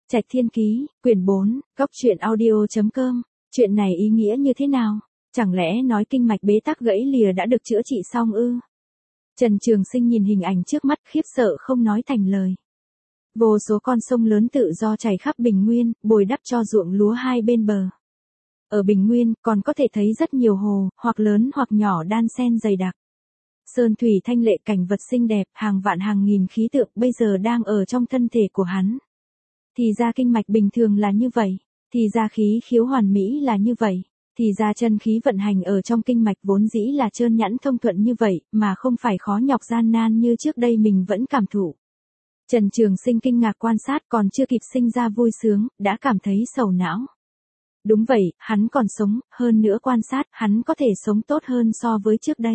Trạch Thiên Ký, quyển 4, góc truyện audio.com. Chuyện này ý nghĩa như thế nào? Chẳng lẽ nói kinh mạch bế tắc gãy lìa đã được chữa trị xong ư? Trần Trường Sinh nhìn hình ảnh trước mắt khiếp sợ không nói thành lời. Vô số con sông lớn tự do chảy khắp Bình Nguyên, bồi đắp cho ruộng lúa hai bên bờ. Ở Bình Nguyên còn có thể thấy rất nhiều hồ, hoặc lớn hoặc nhỏ đan xen dày đặc. Sơn thủy thanh lệ, cảnh vật xinh đẹp, hàng vạn hàng nghìn khí tượng bây giờ đang ở trong thân thể của hắn. Thì ra kinh mạch bình thường là như vậy, thì ra khí khiếu hoàn mỹ là như vậy, thì ra chân khí vận hành ở trong kinh mạch vốn dĩ là trơn nhẵn thông thuận như vậy, mà không phải khó nhọc gian nan như trước đây mình vẫn cảm thụ. Trần Trường Sinh kinh ngạc quan sát, còn chưa kịp sinh ra vui sướng, đã cảm thấy sầu não. Đúng vậy, hắn còn sống, hơn nữa quan sát, hắn có thể sống tốt hơn so với trước đây.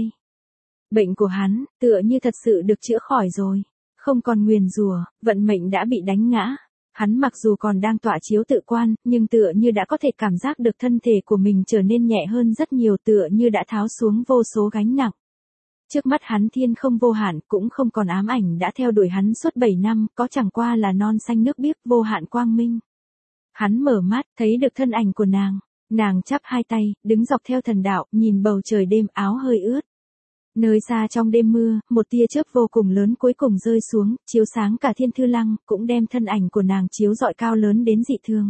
Bệnh của hắn, tựa như thật sự được chữa khỏi rồi, không còn nguyền rủa, vận mệnh đã bị đánh ngã. Hắn mặc dù còn đang tọa chiếu tự quan, nhưng tựa như đã có thể cảm giác được thân thể của mình trở nên nhẹ hơn rất nhiều, tựa như đã tháo xuống vô số gánh nặng. Trước mắt hắn thiên không vô hạn, cũng không còn ám ảnh đã theo đuổi hắn suốt 7 năm, có chẳng qua là non xanh nước biếc vô hạn quang minh. Hắn mở mắt, thấy được thân ảnh của nàng chắp hai tay, đứng dọc theo thần đạo, nhìn bầu trời đêm, áo hơi ướt. Nơi xa trong đêm mưa, một tia chớp vô cùng lớn cuối cùng rơi xuống, chiếu sáng cả Thiên Thư Lăng, cũng đem thân ảnh của nàng chiếu rọi cao lớn đến dị thường.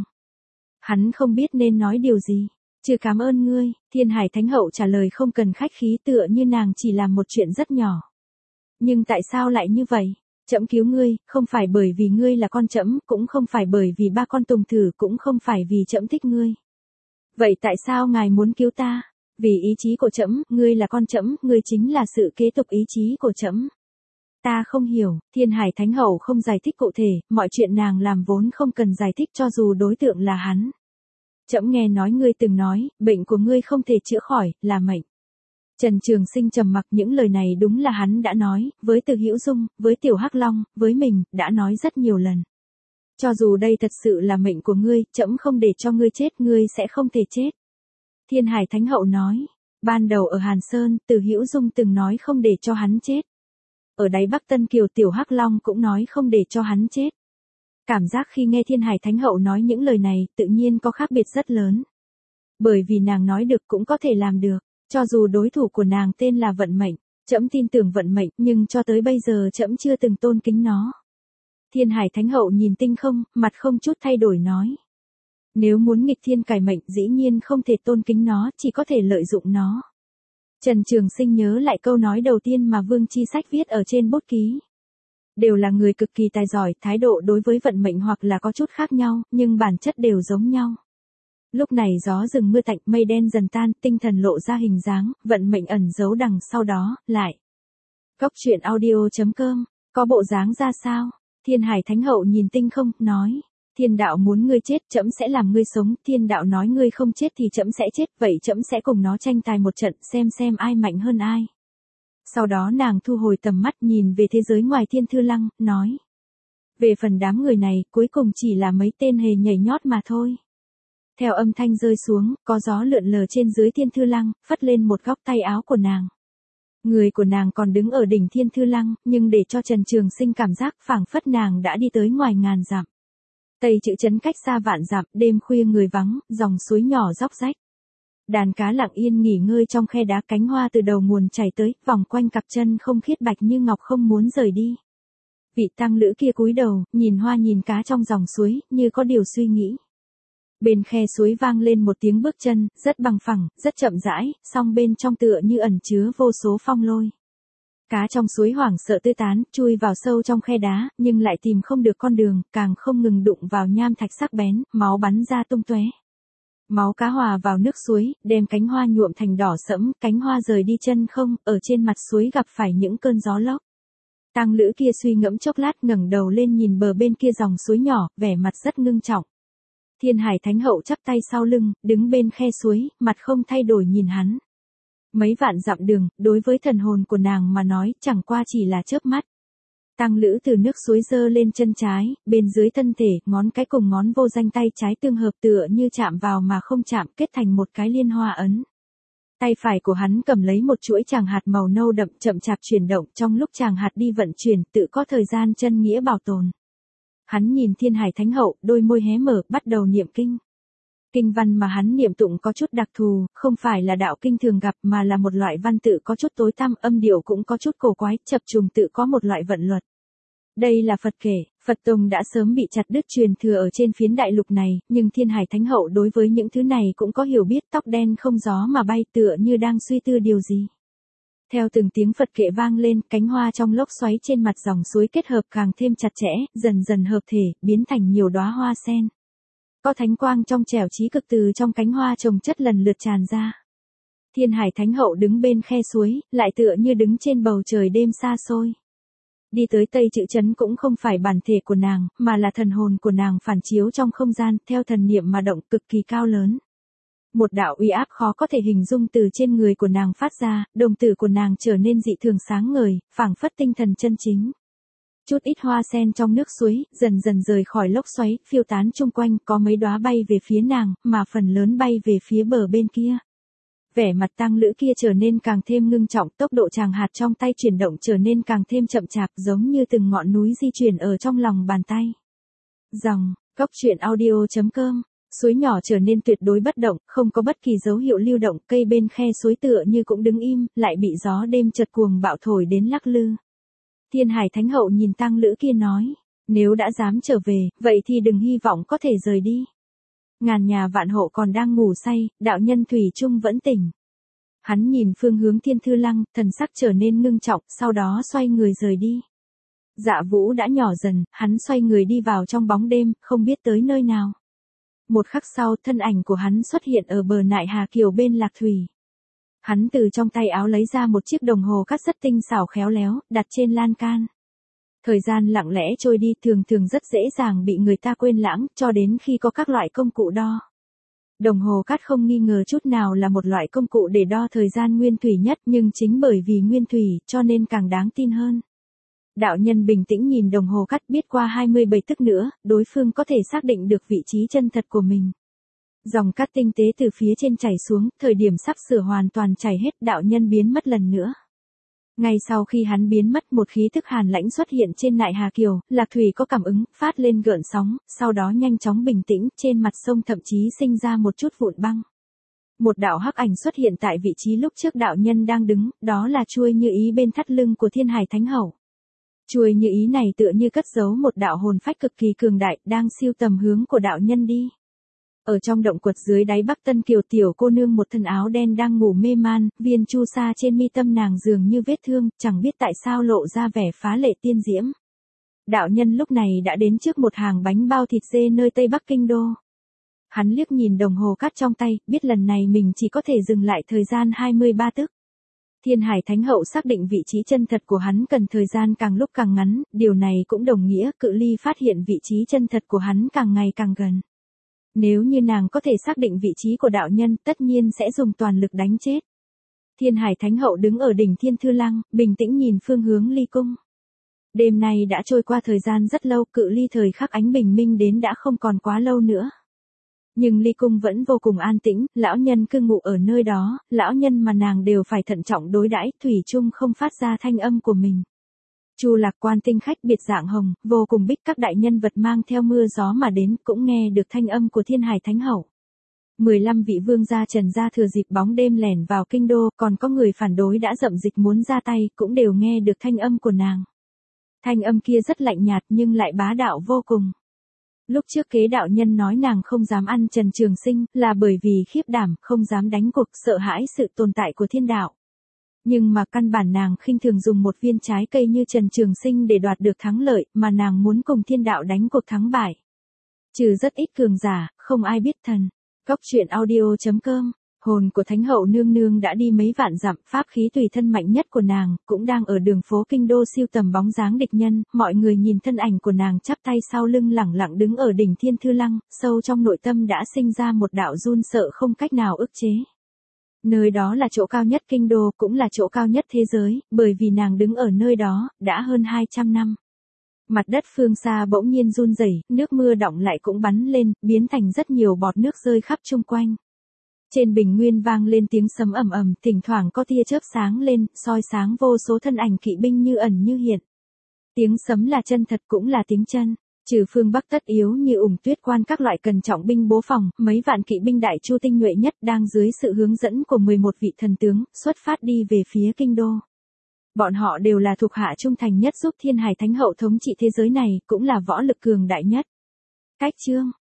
Hắn không biết nên nói điều gì, trừ cảm ơn ngươi. Thiên Hải Thánh Hậu trả lời không cần khách khí, tựa như nàng chỉ làm một chuyện rất nhỏ. Nhưng tại sao lại như vậy? Trẫm cứu ngươi, không phải bởi vì ngươi là con trẫm, cũng không phải bởi vì ba con tùng thử, cũng không phải vì trẫm thích ngươi. Vậy tại sao ngài muốn cứu ta? Vì ý chí của trẫm, ngươi là con trẫm, ngươi chính là sự kế tục ý chí của trẫm. Ta không hiểu. Thiên Hải Thánh Hậu không giải thích cụ thể, mọi chuyện nàng làm vốn không cần giải thích cho dù đối tượng là hắn. Trẫm nghe nói ngươi từng nói, bệnh của ngươi không thể chữa khỏi, là mệnh. Trần Trường Sinh trầm mặc, những lời này đúng là hắn đã nói, với Từ Hữu Dung, với Tiểu Hắc Long, với mình, đã nói rất nhiều lần. Cho dù đây thật sự là mệnh của ngươi, trẫm không để cho ngươi chết, ngươi sẽ không thể chết. Thiên Hải Thánh Hậu nói, ban đầu ở Hàn Sơn, Từ Hữu Dung từng nói không để cho hắn chết. Ở đáy Bắc Tân Kiều Tiểu Hắc Long cũng nói không để cho hắn chết. Cảm giác khi nghe Thiên Hải Thánh Hậu nói những lời này, tự nhiên có khác biệt rất lớn. Bởi vì nàng nói được cũng có thể làm được, cho dù đối thủ của nàng tên là vận mệnh, trẫm tin tưởng vận mệnh, nhưng cho tới bây giờ trẫm chưa từng tôn kính nó. Thiên Hải Thánh Hậu nhìn tinh không, mặt không chút thay đổi nói. Nếu muốn nghịch thiên cải mệnh, dĩ nhiên không thể tôn kính nó, chỉ có thể lợi dụng nó. Trần Trường Sinh nhớ lại câu nói đầu tiên mà Vương Chi Sách viết ở trên bút ký. Đều là người cực kỳ tài giỏi, thái độ đối với vận mệnh hoặc là có chút khác nhau, nhưng bản chất đều giống nhau. Lúc này gió rừng mưa tạnh, mây đen dần tan, tinh thần lộ ra hình dáng, vận mệnh ẩn giấu đằng sau đó, lại. Góc truyện audio.com, có bộ dáng ra sao? Thiên Hải Thánh Hậu nhìn tinh không, nói. Thiên đạo muốn ngươi chết, trẫm sẽ làm ngươi sống, thiên đạo nói ngươi không chết thì trẫm sẽ chết, vậy trẫm sẽ cùng nó tranh tài một trận, xem ai mạnh hơn ai. Sau đó nàng thu hồi tầm mắt, nhìn về thế giới ngoài Thiên Thư Lăng, nói. Về phần đám người này, cuối cùng chỉ là mấy tên hề nhảy nhót mà thôi. Theo âm thanh rơi xuống, có gió lượn lờ trên dưới Thiên Thư Lăng, phất lên một góc tay áo của nàng. Người của nàng còn đứng ở đỉnh Thiên Thư Lăng, nhưng để cho Trần Trường Sinh cảm giác phảng phất nàng đã đi tới ngoài ngàn dặm. Tây Chữ Trấn cách xa vạn dặm, đêm khuya người vắng, dòng suối nhỏ róc rách. Đàn cá lặng yên nghỉ ngơi trong khe đá, cánh hoa từ đầu nguồn chảy tới, vòng quanh cặp chân không khiết bạch như ngọc không muốn rời đi. Vị tăng lữ kia cúi đầu, nhìn hoa nhìn cá trong dòng suối, như có điều suy nghĩ. Bên khe suối vang lên một tiếng bước chân, rất bằng phẳng, rất chậm rãi, song bên trong tựa như ẩn chứa vô số phong lôi. Cá trong suối hoảng sợ tứ tán, chui vào sâu trong khe đá, nhưng lại tìm không được con đường, càng không ngừng đụng vào nham thạch sắc bén, máu bắn ra tung tóe. Máu cá hòa vào nước suối, đem cánh hoa nhuộm thành đỏ sẫm, cánh hoa rời đi chân không, ở trên mặt suối gặp phải những cơn gió lốc. Tang lữ kia suy ngẫm chốc lát, ngẩng đầu lên nhìn bờ bên kia dòng suối nhỏ, vẻ mặt rất ngưng trọng. Thiên Hải Thánh Hậu chắp tay sau lưng, đứng bên khe suối, mặt không thay đổi nhìn hắn. Mấy vạn dặm đường, đối với thần hồn của nàng mà nói, chẳng qua chỉ là chớp mắt. Tăng lữ từ nước suối giơ lên chân trái, bên dưới thân thể, ngón cái cùng ngón vô danh tay trái tương hợp tựa như chạm vào mà không chạm, kết thành một cái liên hoa ấn. Tay phải của hắn cầm lấy một chuỗi tràng hạt màu nâu đậm, chậm chạp chuyển động, trong lúc tràng hạt đi vận chuyển, tự có thời gian chân nghĩa bảo tồn. Hắn nhìn Thiên Hải Thánh Hậu, đôi môi hé mở, bắt đầu niệm kinh. Kinh văn mà hắn niệm tụng có chút đặc thù, không phải là đạo kinh thường gặp mà là một loại văn tự có chút tối tăm, âm điệu cũng có chút cổ quái, chập trùng tự có một loại vận luật. Đây là Phật kể, Phật tông đã sớm bị chặt đứt truyền thừa ở trên phiến đại lục này, nhưng Thiên Hải Thánh Hậu đối với những thứ này cũng có hiểu biết, tóc đen không gió mà bay tựa như đang suy tư điều gì. Theo từng tiếng Phật kệ vang lên, cánh hoa trong lốc xoáy trên mặt dòng suối kết hợp càng thêm chặt chẽ, dần dần hợp thể, biến thành nhiều đóa hoa sen. Có thánh quang trong trẻo trí cực từ trong cánh hoa chồng chất lần lượt tràn ra. Thiên Hải Thánh Hậu đứng bên khe suối, lại tựa như đứng trên bầu trời đêm xa xôi. Đi tới Tây Chữ Trấn cũng không phải bản thể của nàng, mà là thần hồn của nàng phản chiếu trong không gian, theo thần niệm mà động, cực kỳ cao lớn. Một đạo uy áp khó có thể hình dung từ trên người của nàng phát ra, đồng tử của nàng trở nên dị thường sáng ngời, phảng phất tinh thần chân chính. Chút ít hoa sen trong nước suối, dần dần rời khỏi lốc xoáy, phiêu tán chung quanh, có mấy đóa bay về phía nàng, mà phần lớn bay về phía bờ bên kia. Vẻ mặt tang lữ kia trở nên càng thêm ngưng trọng, tốc độ chàng hạt trong tay chuyển động trở nên càng thêm chậm chạp, giống như từng ngọn núi di chuyển ở trong lòng bàn tay. Dòng, Cốc Truyện Audio.com. Suối nhỏ trở nên tuyệt đối bất động, không có bất kỳ dấu hiệu lưu động, cây bên khe suối tựa như cũng đứng im, lại bị gió đêm chợt cuồng bạo thổi đến lắc lư. Thiên Hải Thánh Hậu nhìn tang lữ kia nói, nếu đã dám trở về, vậy thì đừng hy vọng có thể rời đi. Ngàn nhà vạn hộ còn đang ngủ say, đạo nhân thủy chung vẫn tỉnh. Hắn nhìn phương hướng Thiên Thư Lăng, thần sắc trở nên ngưng trọng, sau đó xoay người rời đi. Dạ Vũ đã nhỏ dần, hắn xoay người đi vào trong bóng đêm, không biết tới nơi nào. Một khắc sau, thân ảnh của hắn xuất hiện ở bờ nại Hà Kiều bên Lạc Thủy. Hắn từ trong tay áo lấy ra một chiếc đồng hồ cát rất tinh xảo khéo léo, đặt trên lan can. Thời gian lặng lẽ trôi đi, thường thường rất dễ dàng bị người ta quên lãng, cho đến khi có các loại công cụ đo. Đồng hồ cát không nghi ngờ chút nào là một loại công cụ để đo thời gian nguyên thủy nhất, nhưng chính bởi vì nguyên thủy, cho nên càng đáng tin hơn. Đạo nhân bình tĩnh nhìn đồng hồ cát, biết qua 27 tức nữa, đối phương có thể xác định được vị trí chân thật của mình. Dòng cát tinh tế từ phía trên chảy xuống, thời điểm sắp sửa hoàn toàn chảy hết, đạo nhân biến mất lần nữa. Ngay sau khi hắn biến mất, một khí tức hàn lãnh xuất hiện trên nại Hà Kiều, Lạc Thủy có cảm ứng, phát lên gợn sóng, sau đó nhanh chóng bình tĩnh, trên mặt sông thậm chí sinh ra một chút vụn băng. Một đạo hắc ảnh xuất hiện tại vị trí lúc trước đạo nhân đang đứng, đó là chuôi như ý bên thắt lưng của Thiên Hải Thánh Hậu. Chuôi như ý này tựa như cất giấu một đạo hồn phách cực kỳ cường đại, đang siêu tầm hướng của đạo nhân đi. Ở trong động quật dưới đáy Bắc Tân Kiều, tiểu cô nương một thân áo đen đang ngủ mê man, viên chu sa trên mi tâm nàng dường như vết thương, chẳng biết tại sao lộ ra vẻ phá lệ tiên diễm. Đạo nhân lúc này đã đến trước một hàng bánh bao thịt dê nơi Tây Bắc Kinh Đô. Hắn liếc nhìn đồng hồ cát trong tay, biết lần này mình chỉ có thể dừng lại thời gian 23 tức. Thiên Hải Thánh Hậu xác định vị trí chân thật của hắn cần thời gian càng lúc càng ngắn, điều này cũng đồng nghĩa cự ly phát hiện vị trí chân thật của hắn càng ngày càng gần. Nếu như nàng có thể xác định vị trí của đạo nhân, tất nhiên sẽ dùng toàn lực đánh chết. Thiên Hải Thánh Hậu đứng ở đỉnh Thiên Thư Lăng, bình tĩnh nhìn phương hướng ly cung. Đêm nay đã trôi qua thời gian rất lâu, cự ly thời khắc ánh bình minh đến đã không còn quá lâu nữa. Nhưng ly cung vẫn vô cùng an tĩnh, lão nhân cư ngụ ở nơi đó, lão nhân mà nàng đều phải thận trọng đối đãi, thủy chung không phát ra thanh âm của mình. Chu Lạc Quan tinh khách biệt dạng hồng, vô cùng bích, các đại nhân vật mang theo mưa gió mà đến, cũng nghe được thanh âm của Thiên Hải Thánh Hậu. 15 vị vương gia Trần gia thừa dịp bóng đêm lẻn vào kinh đô, còn có người phản đối đã dậm dịch muốn ra tay, cũng đều nghe được thanh âm của nàng. Thanh âm kia rất lạnh nhạt nhưng lại bá đạo vô cùng. Lúc trước kế đạo nhân nói nàng không dám ăn Trần Trường Sinh, là bởi vì khiếp đảm, không dám đánh cuộc, sợ hãi sự tồn tại của thiên đạo. Nhưng mà căn bản nàng khinh thường dùng một viên trái cây như Trần Trường Sinh để đoạt được thắng lợi, mà nàng muốn cùng thiên đạo đánh cuộc thắng bại. Trừ rất ít cường giả, không ai biết thần. Cốc Truyện Audio.com. Hồn của Thánh Hậu nương nương đã đi mấy vạn dặm, pháp khí tùy thân mạnh nhất của nàng, cũng đang ở đường phố kinh đô siêu tầm bóng dáng địch nhân, mọi người nhìn thân ảnh của nàng chắp tay sau lưng lẳng lặng đứng ở đỉnh Thiên Thư Lăng, sâu trong nội tâm đã sinh ra một đạo run sợ không cách nào ức chế. Nơi đó là chỗ cao nhất kinh đô, cũng là chỗ cao nhất thế giới, bởi vì nàng đứng ở nơi đó, đã hơn 200 năm. Mặt đất phương xa bỗng nhiên run rẩy, nước mưa đọng lại cũng bắn lên, biến thành rất nhiều bọt nước rơi khắp chung quanh. Trên bình nguyên vang lên tiếng sấm ầm ầm, thỉnh thoảng có tia chớp sáng lên, soi sáng vô số thân ảnh kỵ binh như ẩn như hiện. Tiếng sấm là chân thật cũng là tiếng chân. Trừ phương Bắc tất yếu như Ủng Tuyết Quan các loại cần trọng binh bố phòng, mấy vạn kỵ binh đại chu tinh nhuệ nhất đang dưới sự hướng dẫn của 11 vị thần tướng, xuất phát đi về phía kinh đô. Bọn họ đều là thuộc hạ trung thành nhất giúp Thiên Hải Thánh Hậu thống trị thế giới này, cũng là võ lực cường đại nhất. Cách chương